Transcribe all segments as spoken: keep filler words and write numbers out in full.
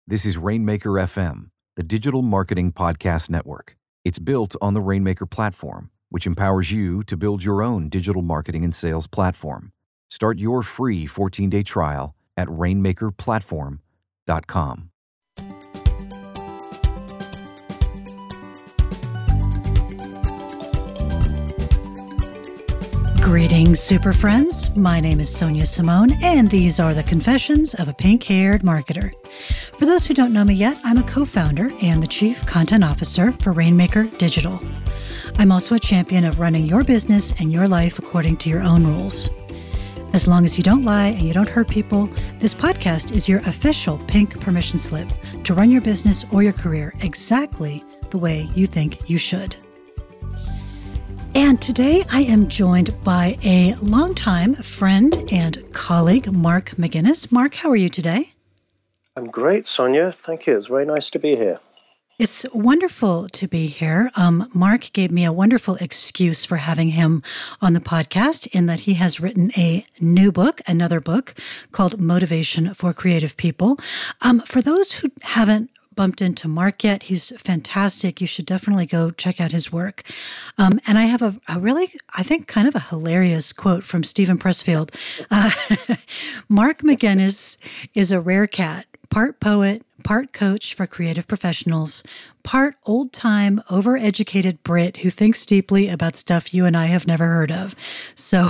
This is Rainmaker F M, the digital marketing podcast network. It's built on the Rainmaker platform, which empowers you to build your own digital marketing and sales platform. Start your free fourteen-day trial at rainmaker platform dot com. Greetings, super friends. My name is Sonia Simone, and these are the confessions of a pink-haired marketer. For those who don't know me yet, I'm a co-founder and the chief content officer for Rainmaker Digital. I'm also a champion of running your business and your life according to your own rules. As long as you don't lie and you don't hurt people, this podcast is your official pink permission slip to run your business or your career exactly the way you think you should. And today I am joined by a longtime friend and colleague, Mark McGinnis. Mark, how are you today? I'm great, Sonia. Thank you. It's very nice to be here. It's wonderful to be here. Um, Mark gave me a wonderful excuse for having him on the podcast in that he has written a new book, another book called Motivation for Creative People. Um, for those who haven't bumped into Mark yet, he's fantastic. You should definitely go check out his work. Um, and I have a, a really, I think, kind of a hilarious quote from Stephen Pressfield. Uh, Mark McGinnis is a rare cat, part poet, part coach for creative professionals, part old-time, overeducated Brit who thinks deeply about stuff you and I have never heard of. So...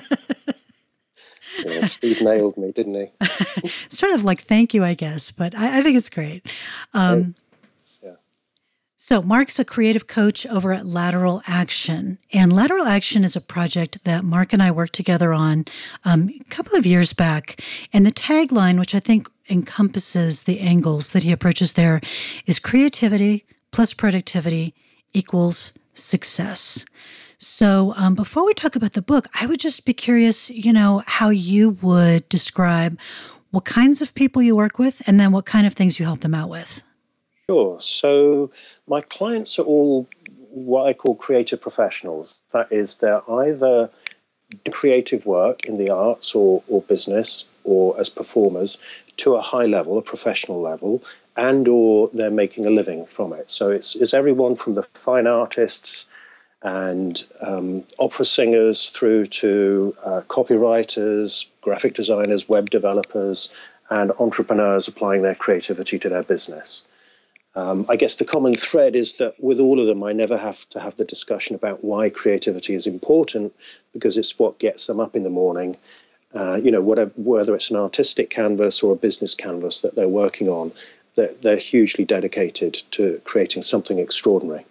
Yeah, Steve nailed me, didn't he? Sort of like thank you, I guess, but I, I think it's great. Um, yeah. So Mark's a creative coach over at Lateral Action. And Lateral Action is a project that Mark and I worked together on um, a couple of years back. And the tagline, which I think encompasses the angles that he approaches there, is creativity plus productivity equals success. So um, before we talk about the book, I would just be curious, you know, how you would describe what kinds of people you work with and then what kind of things you help them out with. Sure. So my clients are all what I call creative professionals. That is, they're either creative work in the arts or, or business or as performers to a high level, a professional level, and or they're making a living from it. So it's, it's everyone from the fine artists and um, opera singers through to uh, copywriters, graphic designers, web developers, and entrepreneurs applying their creativity to their business. Um, I guess the common thread is that with all of them, I never have to have the discussion about why creativity is important, because it's what gets them up in the morning. Uh, you know, whatever, whether it's an artistic canvas or a business canvas that they're working on, they're, they're hugely dedicated to creating something extraordinary.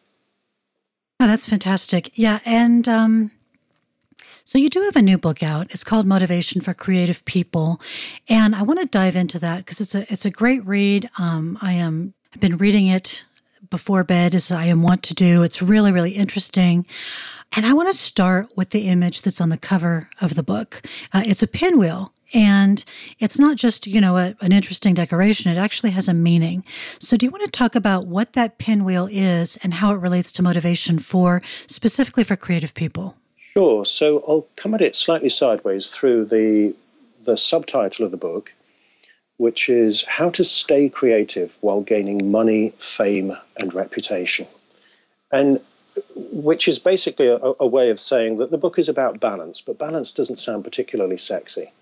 Oh, that's fantastic. Yeah. And um, so you do have a new book out. It's called Motivation for Creative People. And I want to dive into that because it's a it's a great read. Um, I am I've been reading it before bed, as I am wont to do. It's really, really interesting. And I want to start with the image that's on the cover of the book. Uh, it's a pinwheel. And it's not just, you know, a, an interesting decoration. It actually has a meaning. So do you want to talk about what that pinwheel is and how it relates to motivation for, specifically for creative people? Sure. So I'll come at it slightly sideways through the the subtitle of the book, which is How to Stay Creative While Gaining Money, Fame, and Reputation. And which is basically a, a way of saying that the book is about balance, but balance doesn't sound particularly sexy.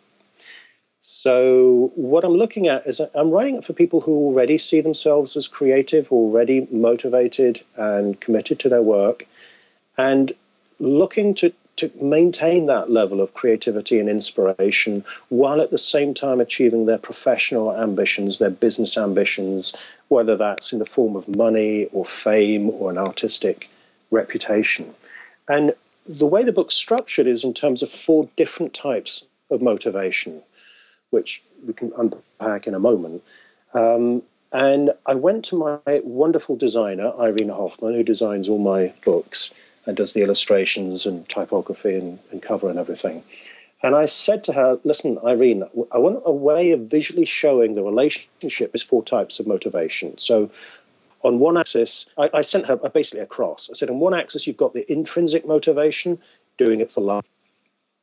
So what I'm looking at is I'm writing it for people who already see themselves as creative, already motivated and committed to their work, and looking to, to maintain that level of creativity and inspiration while at the same time achieving their professional ambitions, their business ambitions, whether that's in the form of money or fame or an artistic reputation. And the way the book's structured is in terms of four different types of motivation, which we can unpack in a moment. Um, and I went to my wonderful designer, Irene Hoffman, who designs all my books and does the illustrations and typography and, and cover and everything. And I said to her, listen, Irene, I want a way of visually showing the relationship with four types of motivation. So on one axis, I, I sent her basically a cross. I said, on one axis, you've got the intrinsic motivation, doing it for love.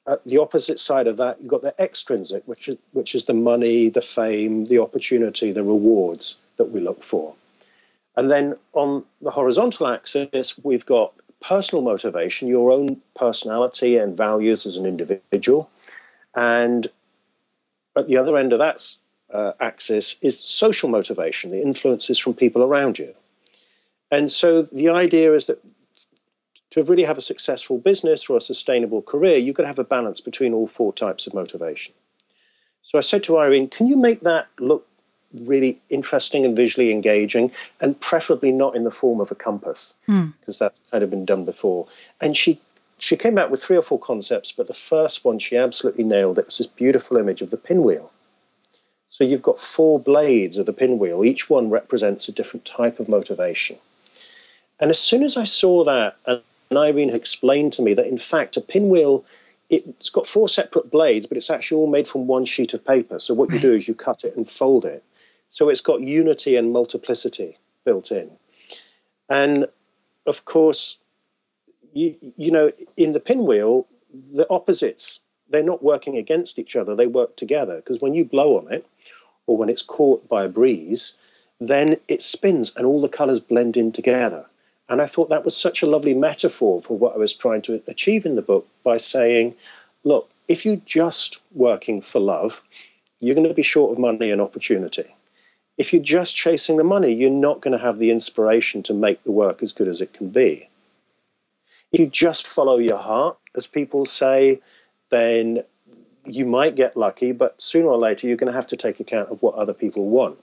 at the opposite side of that, you've got the extrinsic, which is, which is the money, the fame, the opportunity, the rewards that we look for. And then on the horizontal axis, we've got personal motivation, your own personality and values as an individual. And at the other end of that uh, axis is social motivation, the influences from people around you. And so the idea is that to really have a successful business or a sustainable career, you've got to have a balance between all four types of motivation. So I said to Irene, can you make that look really interesting and visually engaging, and preferably not in the form of a compass, because mm. that's kind of been done before. And she she came out with three or four concepts, but the first one she absolutely nailed. It was this beautiful image of the pinwheel. So you've got four blades of the pinwheel. Each one represents a different type of motivation. And as soon as I saw that, and Irene explained to me that, in fact, a pinwheel, it's got four separate blades, but it's actually all made from one sheet of paper. So what you do is you cut it and fold it. So it's got unity and multiplicity built in. And, of course, you, you know, in the pinwheel, the opposites, they're not working against each other. They work together, because when you blow on it, or when it's caught by a breeze, then it spins and all the colors blend in together. And I thought that was such a lovely metaphor for what I was trying to achieve in the book by saying, look, if you're just working for love, you're going to be short of money and opportunity. If you're just chasing the money, you're not going to have the inspiration to make the work as good as it can be. If you just follow your heart, as people say, then you might get lucky, but sooner or later you're going to have to take account of what other people want.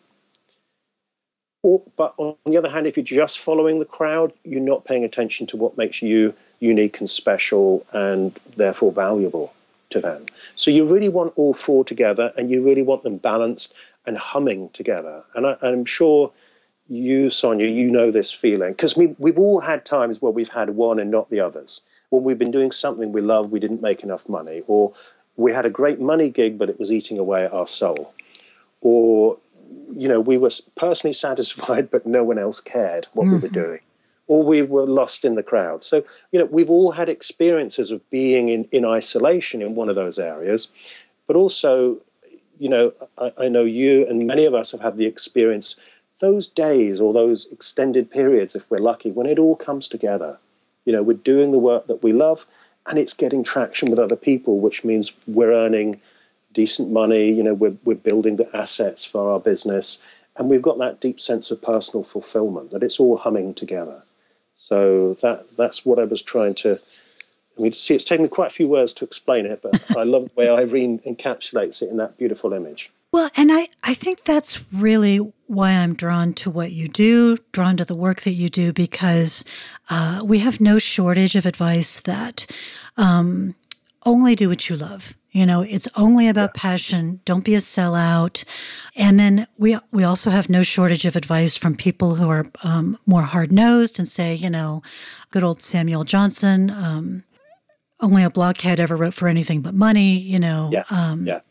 Or, but on the other hand, if you're just following the crowd, you're not paying attention to what makes you unique and special and therefore valuable to them. So you really want all four together, and you really want them balanced and humming together. And I, I'm sure you, Sonia, you know this feeling, because we, we've all had times where we've had one and not the others. When we've been doing something we love, we didn't make enough money, or we had a great money gig, but it was eating away at our soul. Or, you know, we were personally satisfied, but no one else cared what mm-hmm. we were doing. Or we were lost in the crowd. So, you know, we've all had experiences of being in, in isolation in one of those areas, but also, you know, I, I know you and many of us have had the experience, those days or those extended periods, if we're lucky, when it all comes together. You know, we're doing the work that we love, and it's getting traction with other people, which means we're earning decent money, you know, we're, we're building the assets for our business, and we've got that deep sense of personal fulfillment, that it's all humming together. So that that's what I was trying to, I mean, see, it's taken me quite a few words to explain it, but I love the way Irene encapsulates it in that beautiful image. Well, and I, I think that's really why I'm drawn to what you do, drawn to the work that you do, because uh, we have no shortage of advice that um, only do what you love. You know, it's only about yeah. passion. Don't be a sellout. And then we we also have no shortage of advice from people who are um, more hard-nosed and say, you know, good old Samuel Johnson, um, only a blockhead ever wrote for anything but money, you know. Yeah, um, yeah.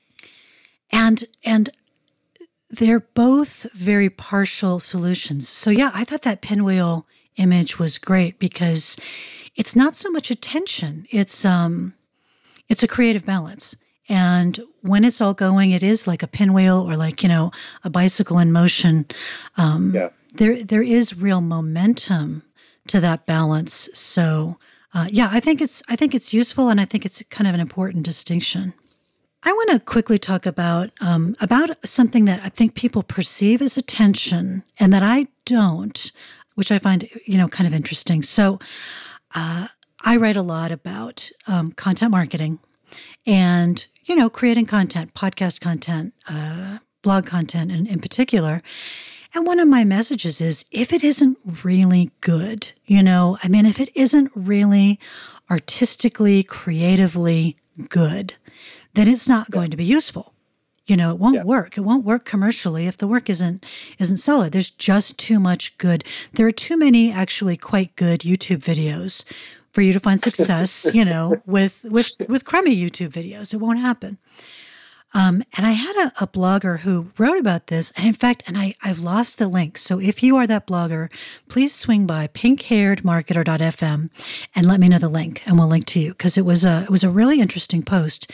And and they're both very partial solutions. So yeah, I thought that pinwheel image was great because it's not so much attention. It's um, it's a creative balance. And when it's all going, it is like a pinwheel or like, you know, a bicycle in motion. Um, yeah. There there is real momentum to that balance. So uh, yeah, I think it's I think it's useful, and I think it's kind of an important distinction. I want to quickly talk about um, about something that I think people perceive as attention and that I don't, which I find, you know, kind of interesting. So uh, I write a lot about um, content marketing and, you know, creating content, podcast content, uh, blog content in, in particular. And one of my messages is, if it isn't really good, you know, I mean, if it isn't really artistically, creatively good, then it's not going to be useful. You know, it won't yeah. work. It won't work commercially if the work isn't isn't solid. There's just too much good. There are too many actually quite good YouTube videos for you to find success, you know, with with with crummy YouTube videos. It won't happen. Um, and I had a, a blogger who wrote about this. And in fact, and I, I've lost the link. So if you are that blogger, please swing by pink haired marketer dot f m and let me know the link, and we'll link to you, because it was a it was a really interesting post.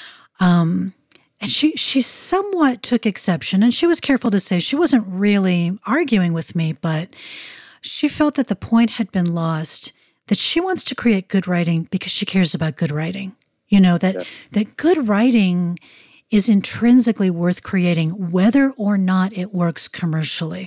Um, and she she somewhat took exception, and she was careful to say she wasn't really arguing with me, but she felt that the point had been lost, that she wants to create good writing because she cares about good writing. You know, that yeah. that good writing is intrinsically worth creating, whether or not it works commercially.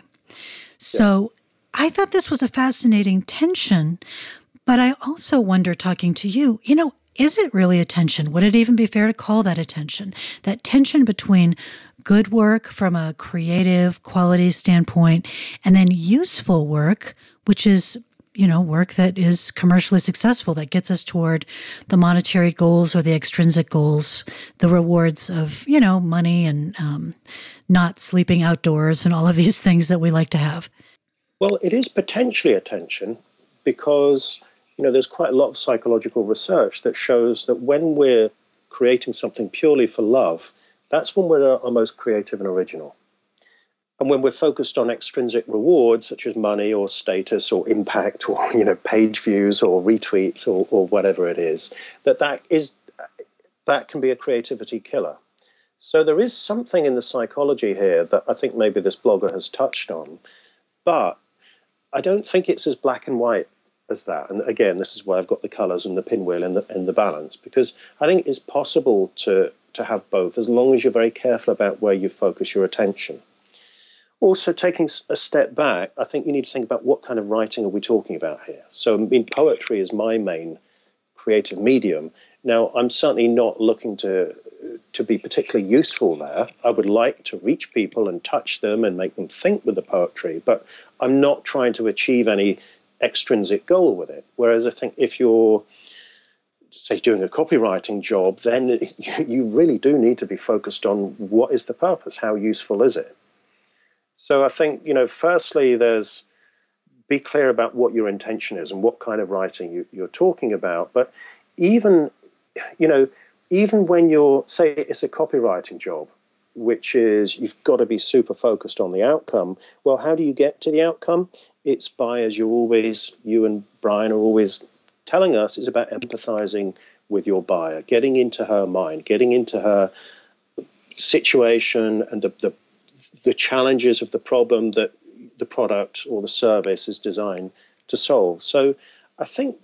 So yeah. I thought this was a fascinating tension, but I also wonder, talking to you, you know, is it really a tension? Would it even be fair to call that a tension? That tension between good work from a creative quality standpoint and then useful work, which is, you know, work that is commercially successful, that gets us toward the monetary goals or the extrinsic goals, the rewards of, you know, money and um, not sleeping outdoors and all of these things that we like to have. Well, it is potentially a tension because, you know, there's quite a lot of psychological research that shows that when we're creating something purely for love, that's when we're our most creative and original. And when we're focused on extrinsic rewards, such as money or status or impact or, you know, page views or retweets or, or whatever it is, that that is that can be a creativity killer. So there is something in the psychology here that I think maybe this blogger has touched on, but I don't think it's as black and white as that. And again, this is why I've got the colors and the pinwheel and the, and the balance, because I think it's possible to, to have both as long as you're very careful about where you focus your attention. Also, taking a step back, I think you need to think about what kind of writing are we talking about here. So, I mean, poetry is my main creative medium. Now, I'm certainly not looking to to be particularly useful there. I would like to reach people and touch them and make them think with the poetry, but I'm not trying to achieve any extrinsic goal with it. Whereas I think if you're, say, doing a copywriting job, then you really do need to be focused on what is the purpose, how useful is it? So I think, you know, firstly, there's be clear about what your intention is and what kind of writing you, you're talking about. But even, you know, even when you're, say, it's a copywriting job, which is you've got to be super focused on the outcome. Well, how do you get to the outcome? It's by, as you always, you and Brian are always telling us, is about empathizing with your buyer, getting into her mind, getting into her situation and the, the the challenges of the problem that the product or the service is designed to solve. So I think,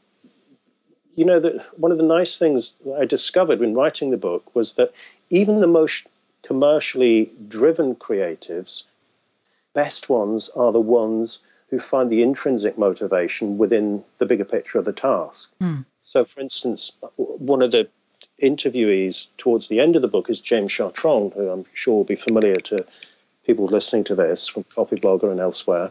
you know, that one of the nice things that I discovered when writing the book was that even the most commercially driven creatives, best ones are the ones who find the intrinsic motivation within the bigger picture of the task. Mm. So, for instance, one of the interviewees towards the end of the book is James Chartrand, who I'm sure will be familiar to people listening to this from Copyblogger and elsewhere.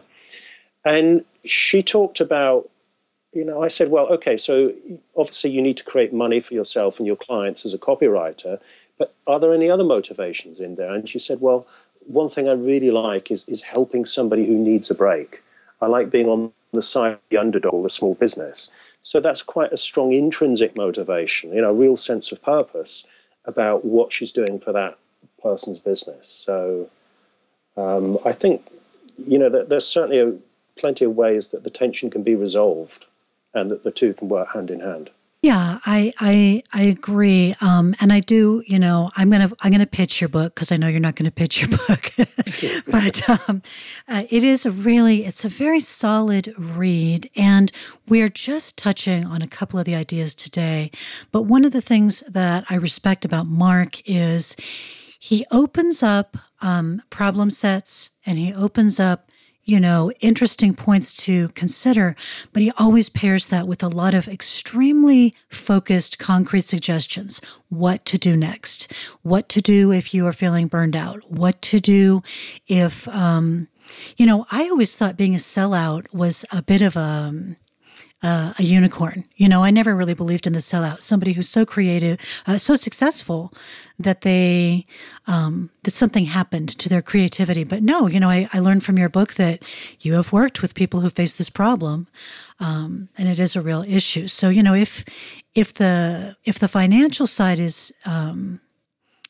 And she talked about, you know, I said, well, okay, so obviously you need to create money for yourself and your clients as a copywriter, but are there any other motivations in there? And she said, well, one thing I really like is, is helping somebody who needs a break. I like being on the side of the underdog, the small business. So that's quite a strong intrinsic motivation, you know, a real sense of purpose about what she's doing for that person's business. So Um, I think, you know, that there's certainly a, plenty of ways that the tension can be resolved and that the two can work hand in hand. Yeah, I I, I agree, um, and I do. You know, I'm gonna I'm gonna pitch your book because I know you're not going to pitch your book, but um, uh, it is a really it's a very solid read, and we're just touching on a couple of the ideas today. But one of the things that I respect about Mark is he opens up um, problem sets, and he opens up, you know, interesting points to consider, but he always pairs that with a lot of extremely focused, concrete suggestions. What to do next, what to do if you are feeling burned out, what to do if, um, you know, I always thought being a sellout was a bit of a, uh, a unicorn. You know, I never really believed in the sellout, somebody who's so creative, uh, so successful that they, um, that something happened to their creativity. But no, you know, I, I learned from your book that you have worked with people who face this problem, um, and it is a real issue. So, you know, if, if the, if the financial side is, um,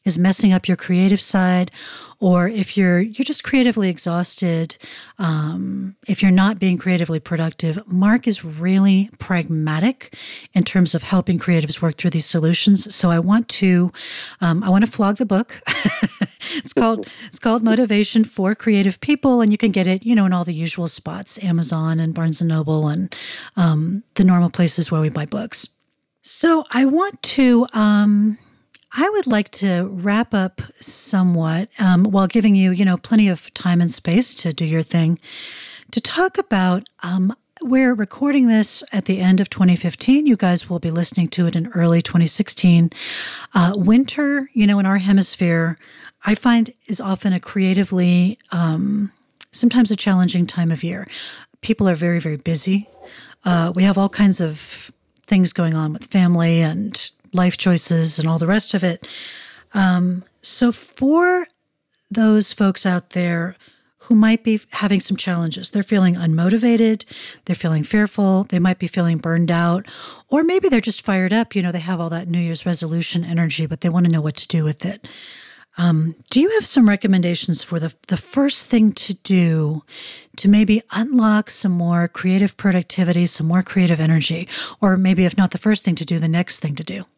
is messing up your creative side, or if you're you're just creatively exhausted, um, if you're not being creatively productive, Mark is really pragmatic in terms of helping creatives work through these solutions. So I want to um, I want to flog the book. It's called it's called Motivation for Creative People, and you can get it, you know, in all the usual spots, Amazon and Barnes and Noble, and um, the normal places where we buy books. So I want to. Um, I would like to wrap up somewhat um, while giving you, you know, plenty of time and space to do your thing, to talk about, um, we're recording this at the end of twenty fifteen. You guys will be listening to it in early twenty sixteen. Uh, winter, you know, in our hemisphere, I find is often a creatively, um, sometimes a challenging time of year. People are very, very busy. Uh, we have all kinds of things going on with family and life choices and all the rest of it. Um, so for those folks out there who might be having some challenges, they're feeling unmotivated, they're feeling fearful, they might be feeling burned out, or maybe they're just fired up. You know, they have all that New Year's resolution energy, but they want to know what to do with it. Um, do you have some recommendations for the the first thing to do to maybe unlock some more creative productivity, some more creative energy, or maybe if not the first thing to do, the next thing to do?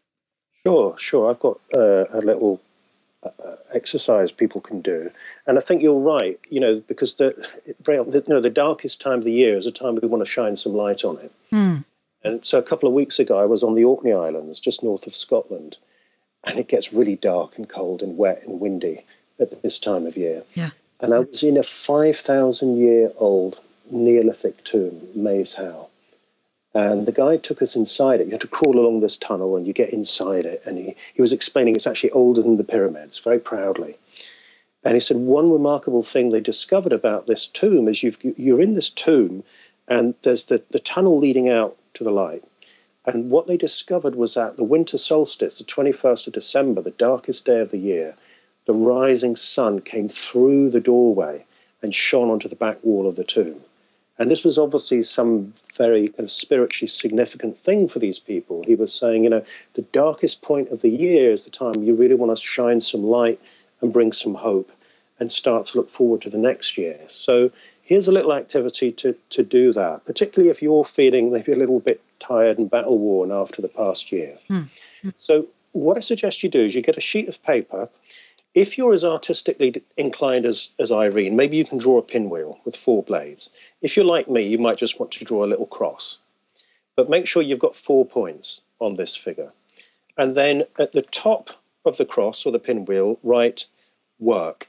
Sure, sure. I've got uh, a little uh, exercise people can do, and I think you're right. You know, because the, the you know the darkest time of the year is a time we want to shine some light on it. Mm. And so a couple of weeks ago, I was on the Orkney Islands, just north of Scotland. And it gets really dark and cold and wet and windy at this time of year. Yeah. And I was in a five thousand year old Neolithic tomb, Maes Howe. And the guide took us inside it. You had to crawl along this tunnel and you get inside it. And he, he was explaining it's actually older than the pyramids, very proudly. And he said, one remarkable thing they discovered about this tomb is you've, you're in this tomb and there's the, the tunnel leading out to the light. And what they discovered was that the winter solstice, the twenty-first of December, the darkest day of the year, the rising sun came through the doorway and shone onto the back wall of the tomb. And this was obviously some very kind of spiritually significant thing for these people. He was saying, you know, the darkest point of the year is the time you really want to shine some light and bring some hope and start to look forward to the next year. So here's a little activity to, to do that, particularly if you're feeling maybe a little bit tired and battle-worn after the past year. Mm. So what I suggest you do is you get a sheet of paper. If you're as artistically inclined as, as Irene, maybe you can draw a pinwheel with four blades. If you're like me, you might just want to draw a little cross. But make sure you've got four points on this figure. And then at the top of the cross or the pinwheel, write work.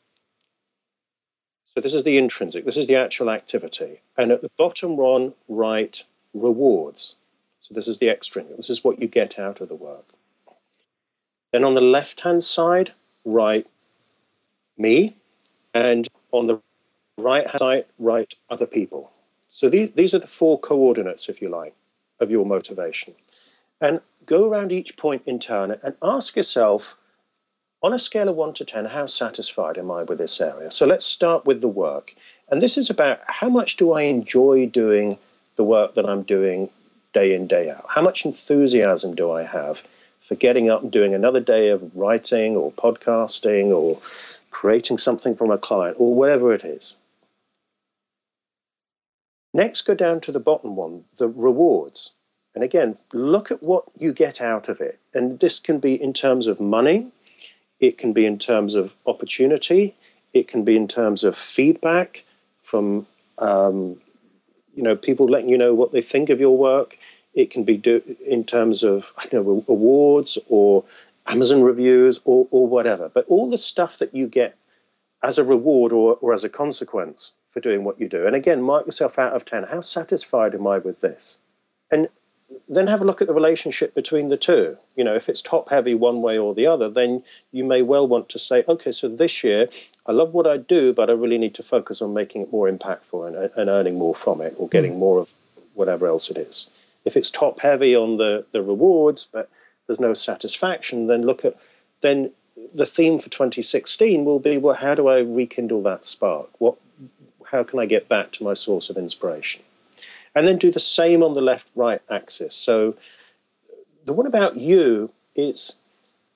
So this is the intrinsic, this is the actual activity. And at the bottom one, write rewards. So this is the extrinsic, this is what you get out of the work. Then on the left-hand side, write me, and on the right-hand side, write other people. So these, these are the four coordinates, if you like, of your motivation. And go around each point in turn and ask yourself, on a scale of one to ten, how satisfied am I with this area? So let's start with the work. And this is about how much do I enjoy doing the work that I'm doing day in, day out? How much enthusiasm do I have for getting up and doing another day of writing or podcasting or creating something from a client or whatever it is? Next, go down to the bottom one, the rewards. And again, look at what you get out of it. And this can be in terms of money. It can be in terms of opportunity. It can be in terms of feedback from, um, you know, people letting you know what they think of your work. It can be do, in terms of, I don't know, awards or Amazon reviews or, or whatever. But all the stuff that you get as a reward or, or as a consequence for doing what you do. And again, mark yourself out of ten. How satisfied am I with this? And then have a look at the relationship between the two. You know, if it's top heavy one way or the other, then you may well want to say, okay, so this year, I love what I do, but I really need to focus on making it more impactful and, and earning more from it or getting more of whatever else it is. If it's top heavy on the, the rewards, but there's no satisfaction, then look at, then the theme for twenty sixteen will be, well, how do I rekindle that spark? What, how can I get back to my source of inspiration? And then do the same on the left-right axis. So the one about you is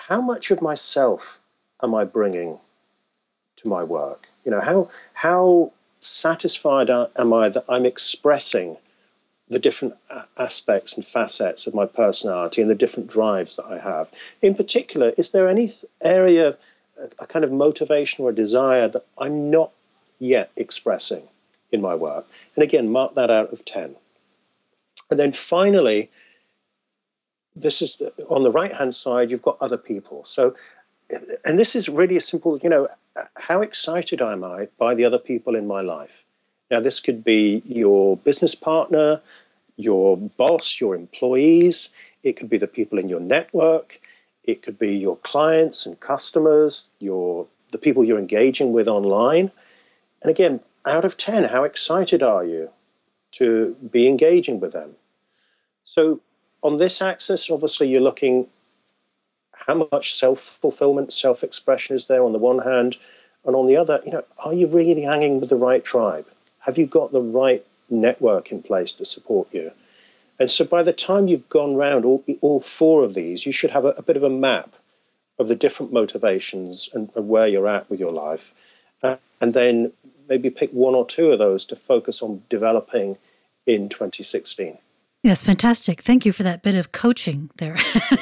how much of myself am I bringing to my work? You know, how how satisfied am I that I'm expressing the different aspects and facets of my personality and the different drives that I have? In particular, is there any area, a kind of motivation or desire that I'm not yet expressing in my work? And again, mark that out of ten. And then finally, this is the, on the right-hand side, you've got other people. So, and this is really a simple, you know, how excited am I by the other people in my life? Now, this could be your business partner, your boss, your employees. It could be the people in your network. It could be your clients and customers, your the people you're engaging with online. And again, out of ten, how excited are you to be engaging with them? So on this axis, obviously, you're looking how much self-fulfillment, self-expression is there on the one hand, and on the other, you know, are you really hanging with the right tribe? Have you got the right network in place to support you? And so by the time you've gone round all, all four of these, you should have a, a bit of a map of the different motivations and, and where you're at with your life. Uh, and then maybe pick one or two of those to focus on developing in twenty sixteen. Yes, fantastic. Thank you for that bit of coaching there.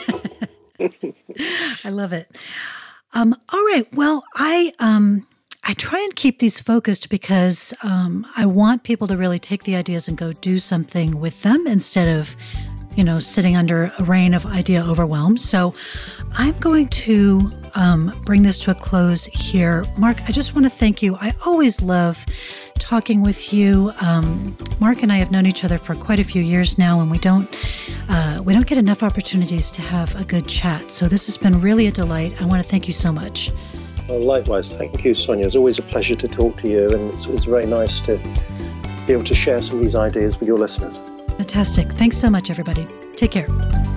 I love it. Um, all right. Well, I um, I try and keep these focused because um, I want people to really take the ideas and go do something with them instead of, you know, sitting under a rain of idea overwhelm. So I'm going to um, bring this to a close here. Mark, I just want to thank you. I always love talking with you. Um, Mark and I have known each other for quite a few years now, and we don't uh, we don't get enough opportunities to have a good chat. So this has been really a delight. I want to thank you so much. Well, likewise. Thank you, Sonia. It's always a pleasure to talk to you, and it's, it's very nice to be able to share some of these ideas with your listeners. Fantastic. Thanks so much, everybody. Take care.